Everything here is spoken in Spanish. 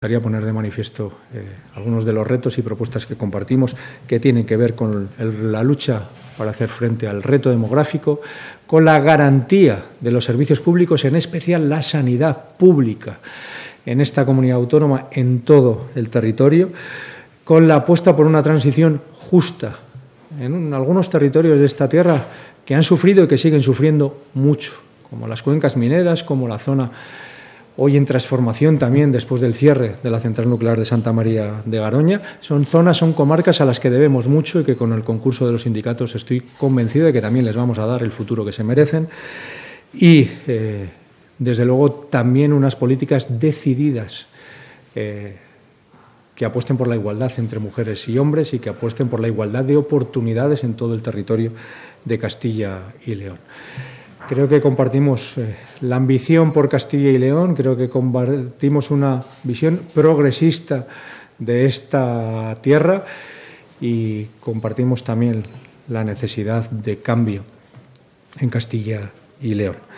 Me gustaría poner de manifiesto algunos de los retos y propuestas que compartimos, que tienen que ver con la lucha para hacer frente al reto demográfico, con la garantía de los servicios públicos, en especial la sanidad pública en esta comunidad autónoma, en todo el territorio, con la apuesta por una transición justa en algunos territorios de esta tierra que han sufrido y que siguen sufriendo mucho, como las cuencas mineras, como la zona hoy en transformación también después del cierre de la central nuclear de Santa María de Garoña. Son zonas, son comarcas a las que debemos mucho y que con el concurso de los sindicatos estoy convencido de que también les vamos a dar el futuro que se merecen. Y, desde luego, también unas políticas decididas que apuesten por la igualdad entre mujeres y hombres y que apuesten por la igualdad de oportunidades en todo el territorio de Castilla y León. Creo que compartimos la ambición por Castilla y León, creo que compartimos una visión progresista de esta tierra y compartimos también la necesidad de cambio en Castilla y León.